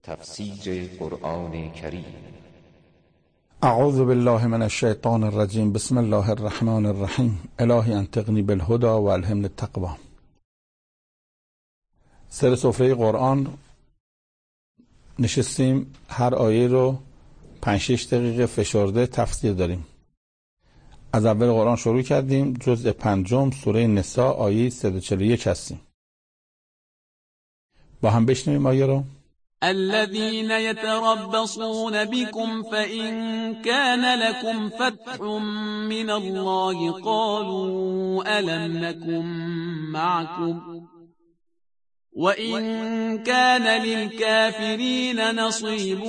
تفسیر قرآن کریم. اعوذ بالله من الشیطان الرجیم. بسم الله الرحمن الرحیم. الهی انطقنی بالهدى و الهمنی التقوی. سر سفره قرآن نشستیم، هر آیه رو 5-6 دقیقه فشرده تفسیر داریم. از اول قرآن شروع کردیم، جزء 5 سوره نساء آیه 141 هستیم. با هم بشنویم آیه رو. الذين يتربصون بكم فإن كان لكم فتح من الله قالوا ألم نكن معكم وإن كان للكافرين نصيب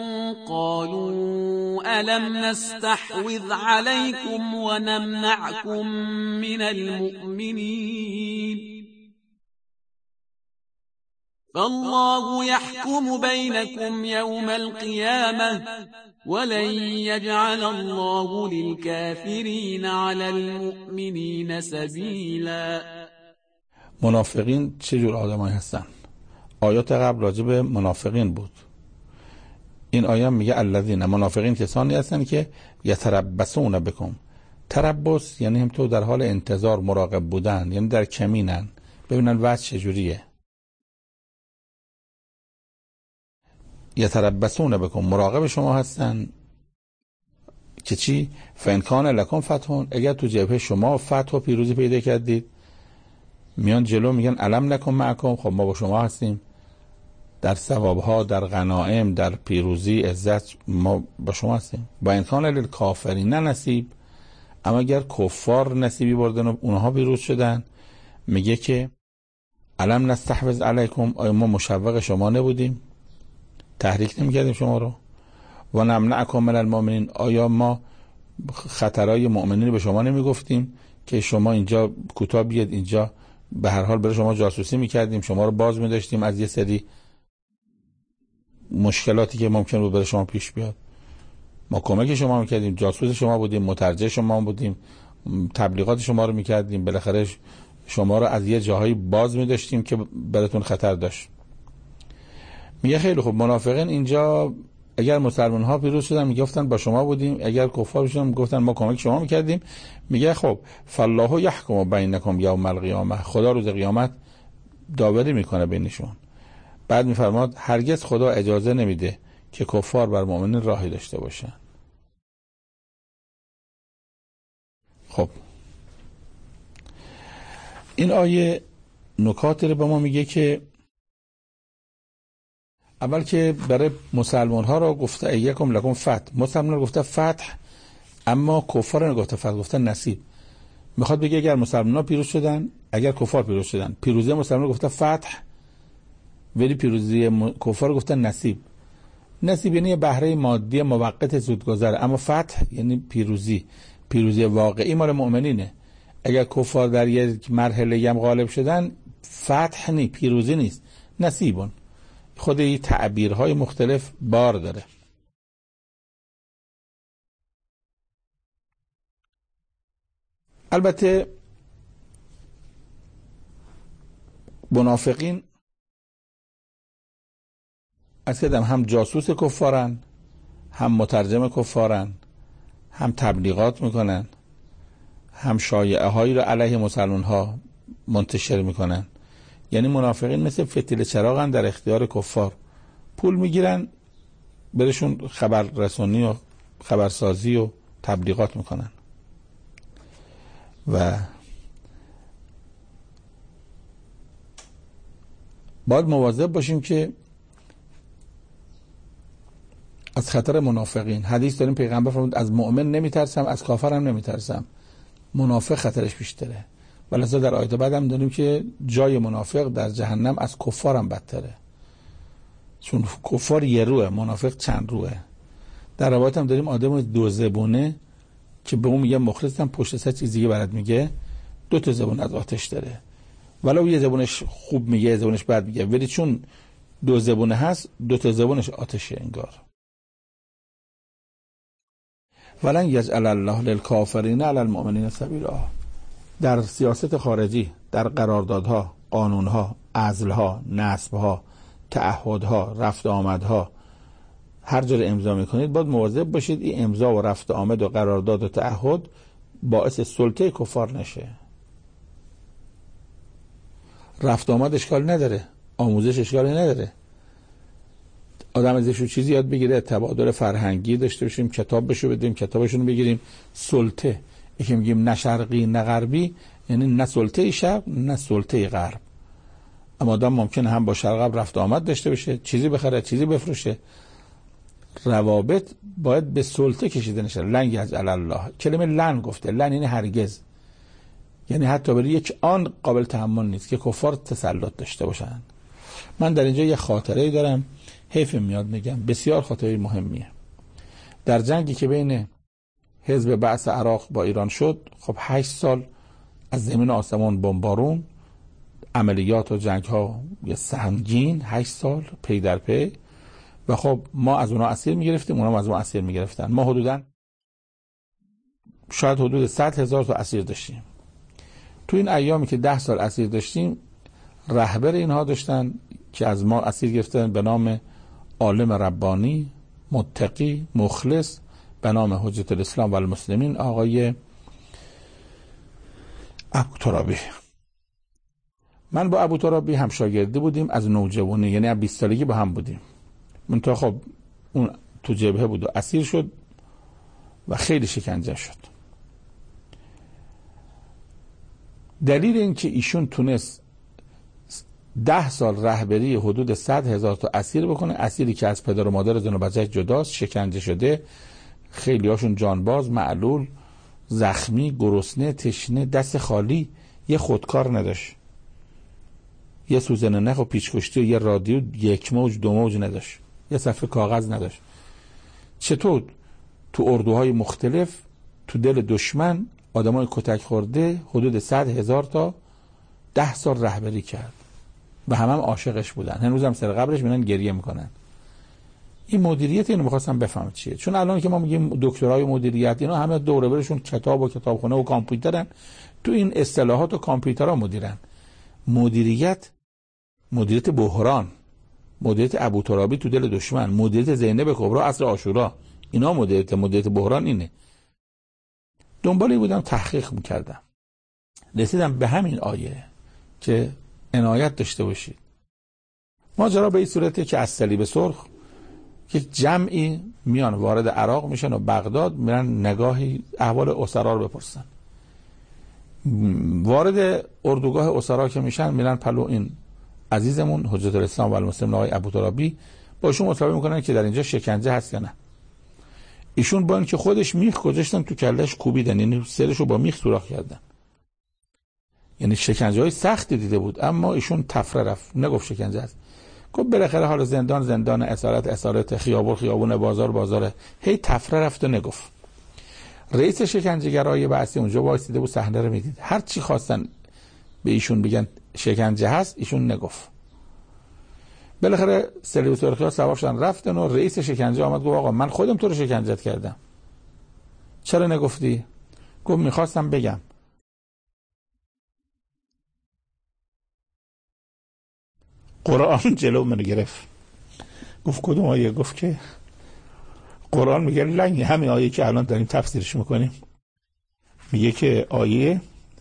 قالوا ألم نستحوذ عليكم ونمنعكم من المؤمنين فالله يحكم بينكم يوم القيامة ولن يجعل الله للكافرين على المؤمنين سبيلا. منافقین چه جور آدمایی هستن؟ آیات قبل راجع به منافقین بود. این آیه میگه الذین، منافقین کسانی هستن که یتربصون بکم. تربص یعنی هم تو در حال انتظار مراقب بودن، یعنی در کمینن ببینن وضع چجوریه. یتربصون بکم، مراقب شما هستن که چی؟ فإن کان لکم فتح، اگر تو جبهه شما فتح و پیروزی پیدا کردید، میان جلو میگن الم نکن معکم، خب ما با شما هستیم در ثوابها، در غنائم، در پیروزی، عزت، ما با شما هستیم. با این کان للکافرین نصیب، اما اگر کفار نصیبی بردن و اونها پیروز شدن، میگه که الم نستحوذ علیکم، آیا ما مشوق شما نبودیم؟ تحریک نمی‌کردیم شما رو؟ و نمنعکم من المؤمنین، آیا ما خطرهای مؤمنین به شما نمیگفتیم که شما اینجا کوتاه بیاد، اینجا به هر حال برای شما جاسوسی میکردیم، شما رو باز میداشتیم از یه سری مشکلاتی که ممکن بود برای شما پیش بیاد. ما کمک شما میکردیم، جاسوس شما بودیم، مترجم شما بودیم، تبلیغات شما رو میکردیم، بالاخره شما رو از یه جاهایی باز میداشتیم که براتون خطر داشت. میگه خیلی خوب، منافقین اینجا اگر مسلمان ها پیروز شدن میگفتن با شما بودیم، اگر کفار شدن میگفتن ما کمک شما میکردیم. میگه خب فالله یحکم بینکم یوم القیامه، خدا روز قیامت داوری میکنه بینشون. بعد میفرماد هرگز خدا اجازه نمیده که کفار بر مؤمنین راهی داشته باشن. خب این آیه نکاتی رو به ما میگه که اول که برای مسلمان ها رو گفته ایکم لکم فتح، مسلمان رو گفته فتح، اما کفار رو گفته فتح، گفته نصیب. میخواد بگه اگر مسلمان ها پیروز شدن، اگر کفار پیروز شدن، پیروزی مسلمان رو گفته فتح، ولی پیروزی کفار رو گفته نصیب. نصیب یعنی بهره مادی موقت زودگذره، اما فتح یعنی پیروزی واقعی مال مؤمنینه. اگر کفار در یک مرحله هم غالب شدن، فتح نی، پیروزی نیست، نصیبون. خود این تعبیرهای مختلف بار داره. البته منافقین از کدام هم جاسوس کفارن، هم مترجم کفارن، هم تبلیغات میکنن، هم شایعه هایی رو علیه مسلمان ها منتشر میکنن. یعنی منافقین مثل فتیل چراغن در اختیار کفار، پول میگیرن برشون خبر رسانی و خبرسازی و تبلیغات میکنن. و باید مواظب باشیم که از خطر منافقین. حدیث داریم پیغمبر فرمود از مؤمن نمیترسم، از کافر هم نمیترسم، منافق خطرش بیشتره. ولذا در آیات بعد هم داریم که جای منافق در جهنم از کفار هم بدتره، چون کفار یه روه، منافق چند روه. در روایت هم داریم آدم دو زبونه که به اون میگه مخلصم، پشت سر چیز دیگه برات میگه، 2 زبون از آتش داره. ولو یه زبونش خوب میگه، یه زبونش بد میگه، ولی چون 2 زبونه هست، 2 زبونش آتشه انگار. ولن یجعل الله للکافرین علی المؤمنین سبیلا. در سیاست خارجی، در قراردادها، قانونها، عزلها، نصبها، تعهدها، رفت آمدها، هر جا امضا میکنید باید مواظب باشید این امضا و رفت آمد و قرارداد و تعهد باعث سلطه کفار نشه. رفت آمد اشکال نداره، آموزش اشکالی نداره، آدم ازشون چیزی یاد بگیره، تبادل فرهنگی داشته باشیم، کتاب بشو بدیم، کتابشون بگیریم. سلطه یکی میگیم نه شرقی نه غربی، یعنی نه سلطه شرق نه سلطه غرب. اما آدم ممکنه هم با شرق غرب رفت آمد داشته باشه، چیزی بخره چیزی بفروشه. روابط باید به سلطه کشیده نشه. لن یجعل الله، کلمه لن گفته، لن یعنی هرگز، یعنی حتی برای یک آن قابل تحمل نیست که کفار تسلط داشته باشن. من در اینجا یه خاطره دارم، حیف میاد میگم، بسیار خاطره مهمیه. در جنگی که بین حزب بعث عراق با ایران شد، خب 8 سال از زمین آسمان بمبارون، عملیات و جنگ ها سنگین، 8 سال پی در پی، و خب ما از اونا اسیر میگرفتیم، اونا از ما اسیر میگرفتن. ما حدوداً شاید حدود 100,000 تا اسیر داشتیم. تو این ایامی که 10 سال اسیر داشتیم، رهبر اینها داشتن که از ما اسیر گرفتن به نام عالم ربانی، متقی، مخلص، به نام حجت الاسلام و المسلمین، آقای ابوترابی. من با ابوترابی هم شاگردی بودیم از نوجوانی، یعنی از 20 سالگی با هم بودیم. منتها خب اون تو جبهه بود و اسیر شد و خیلی شکنجه شد. دلیل این که ایشون تونست 10 سال رهبری حدود 100,000 تا اسیر بکنه، اسیری که از پدر و مادر زن و بچه جداست، شکنجه شده، خیلی هاشون جانباز، معلول، زخمی، گرسنه، تشنه، دست خالی، یه خودکار نداشت، یه سوزن نخ و پیچکشتی و یه رادیو 1 موج 2 موج نداشت، یه صفحه کاغذ نداشت. چطور تو اردوهای مختلف تو دل دشمن آدمای کتک خورده حدود 100,000 تا 10 سال رهبری کرد و هم عاشقش بودن، هنوز هم سر قبرش میرن گریه میکنن. این مدیریت، اینو میخواستم بفهم چیه، چون الان که ما میگیم دکترای مدیریت، اینا همه دوره برشون کتاب و کتابخونه و کامپیوترن، تو این اصطلاحات و کامپیوترها مدیرن. مدیریت بحران، مدیریت ابوترابی تو دل دشمن، مدیریت زینب کبری عصر عاشورا، اینا مدیریت بحران اینه. دنبالی بودم، تحقیق میکردم، رسیدم به همین آیه که عنایت داشته باشید. ماجرا به این صورته که از صلیب سرخ یک جمعی میان وارد عراق میشن و بغداد میرن نگاهی احوال اسرا رو بپرسن. وارد اردوگاه اسرا که میشن، میرن پلو این عزیزمون حجت الاسلام و المسلمین آقای ابوترابی، با ایشون مطالبه میکنن که در اینجا شکنجه هست یا نه. ایشون با اینکه خودش میخ گذاشتن تو کلش کوبیدن، یعنی سرشو با میخ سوراخ کردن، یعنی شکنجه های سختی دیده بود، اما ایشون تفره رفت، نگفت شکنجه است. گفت بالاخره حالا زندان، اسارت، خیابون، بازار، هی تفره رفت و نگفت. رئیس شکنجهگرای بعثی اونجا وایسیده بود، صحنه رو میدید، هر چی خواستن به ایشون بگن شکنجه هست، ایشون نگفت. بالاخره صلیب سرخی‌ها سوار شدن رفتن و رئیس شکنجه آمد گفت آقا من خودم تو رو شکنجت کردم، چرا نگفتی؟ گفت میخواستم بگم. قرآن جلو منو گرفت. گفت کدوم آیه؟ گفت که قرآن میگه لنگ، همین آیه که الان داریم تفسیرش میکنیم، میگه که آیه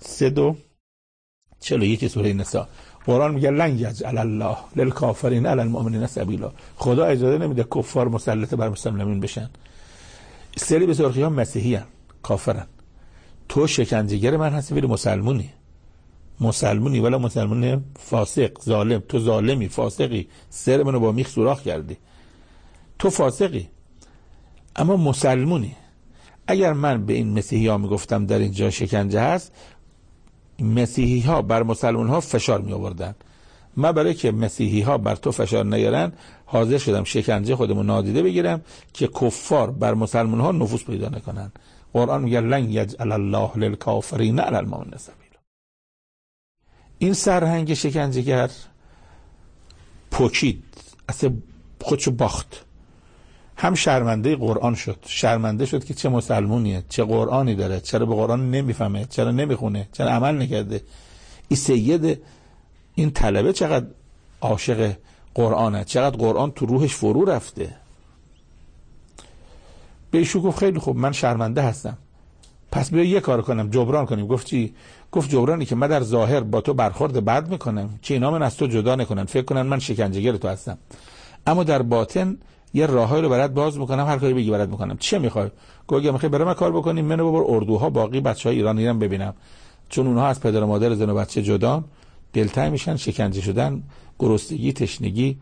341 سوره نساء، قرآن میگه لن یجعل الله للکافرین علی المؤمنین سبیلا، خدا اجازه نمیده کفار مسلط بر مسلمین بشن. صلیب سرخی ها مسیحی هن، کافرن. تو شکنجهگر من هستی ولی مسلمونی ولی مسلمون فاسق ظالم، تو ظالمی، فاسقی، سر منو با میخ سوراخ کردی، تو فاسقی اما مسلمونی. اگر من به این مسیحی ها میگفتم در اینجا شکنجه هست، مسیحی ها بر مسلمان ها فشار می آوردن. من برای که مسیحی ها بر تو فشار نیارن، حاضر شدم شکنجه خودمو نادیده بگیرم که کفار بر مسلمان ها نفوذ پیدا نکنن. قرآن میگه لن یجعل الله للکافرین علی المؤمنین سبیلا. این سرهنگ شکنجهگر پوکید، اصلا خودشو باخت، هم شرمنده قرآن شد، شرمنده شد که چه مسلمونیه، چه قرآنی داره، چرا به قرآن نمیفهمه، چرا نمیخونه، چرا عمل نکرده. این سید این طلبه چقدر عاشق قرآنه، چقدر قرآن تو روحش فرو رفته. به ایشون گفت خیلی خوب، من شرمنده هستم، پس بیا یه کار کنم جبران کنیم. گفت چی؟ گفت جبرانی که من در ظاهر با تو برخورد بد میکنم که اینا من از تو جدا نکنن، فکر کنن من شکنجهگر تو هستم، اما در باطن یه راههایی رو برات باز میکنم، هر کاری بگی برات میکنم. چه میخوای؟ گفت اگه میخوای برام من کار بکنیم، منو ببر اردوها باقی بچهای ایرانی رو ببینم، چون اونها از پدر و مادر زن و بچه جدا، دلتنگ میشن، شکنجه شدن، گرسنگی، تشنگی،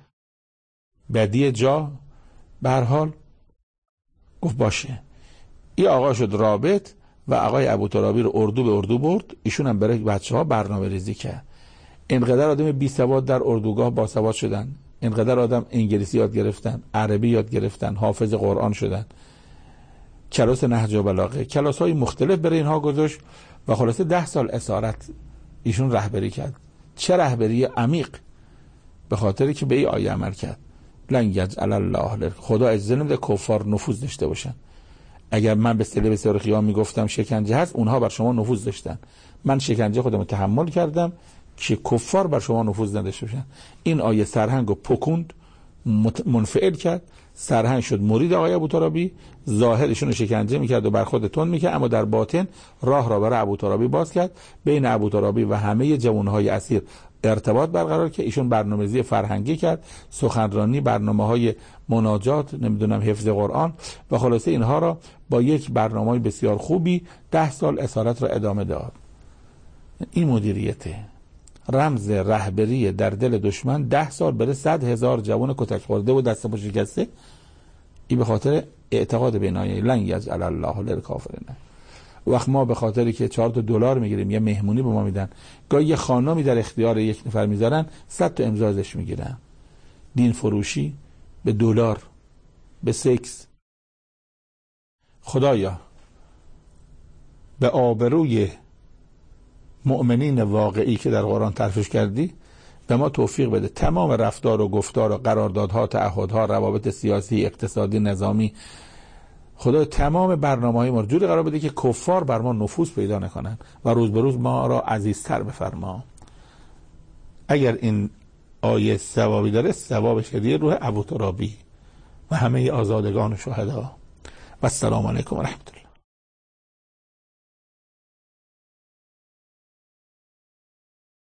بدی جا. به هر حال گفت باشه. این آقا شد رابط و آقای ابوترابی رو اردو به اردو برد، ایشون هم برای بچه‌ها برنامه ریزی کرد. اینقدر آدم بی سواد در اردوگاه با سواد شدن، اینقدر آدم انگلیسی یاد گرفتن، عربی یاد گرفتن، حافظ قرآن شدن، کلاس نهج و بلاغه، کلاس‌های مختلف برای اینها گذاشت و خلاصه 10 سال اسارت ایشون رهبری کرد. چه رهبری عمیق، به خاطری که به این آیه عمل کرد. لن یجعل الله، خدا اجازه نمیده کفار نفوذ داشته باشن. اگر من به سله بسیار خیام میگفتم شکنجه هست، اونها بر شما نفوذ داشتن. من شکنجه خودم تحمل کردم که کفار بر شما نفوذ نداشته باشن. این آیه سرهنگو پکوند، منفعل کرد، سرهنگ شد مرید آقای ابوترابی، ظاهرشون رو شکنجه میکرد و برخورد تند میکرد، اما در باطن راه را برای ابوترابی باز کرد، بین ابوترابی و همه جوانهای اسیر ارتباط برقرار که ایشون برنامه‌ریزی فرهنگی کرد، سخنرانی، برنامه‌های مناجات، نمیدونم حفظ قرآن، و خلاصه اینها را با یک برنامه بسیار خوبی 10 سال اسارت را ادامه داد. این مدیریته، رمز رهبری در دل دشمن. 10 سال بره 100,000 جوان کتک خورده و دست پا شکسته. این به خاطر اعتقاد به آیه لن یجعل الله للکافرین. وقت ما به خاطری که 4 دلار میگیریم، یه مهمونی به ما میدن، گاهی یه خانمی در اختیار یک نفر میذارن، 100 تا امضا ازش میگیرن. دین فروشی به دلار، به سکس. خدایا به آبروی مؤمنین واقعی که در قرآن تعریفش کردی به ما توفیق بده، تمام رفتار و گفتار و قراردادها، تعهدها، روابط سیاسی، اقتصادی، نظامی، خدا تمام برنامه‌های ما رو جوری قرار بده که کفار بر ما نفوذ پیدا نکنن و روز به روز ما را عزیزتر بفرما. اگر این آیه ثوابی داره، ثوابش هدیه روح ابوترابی و همه آزادگان و شهدا. و السلام علیکم و رحمت الله.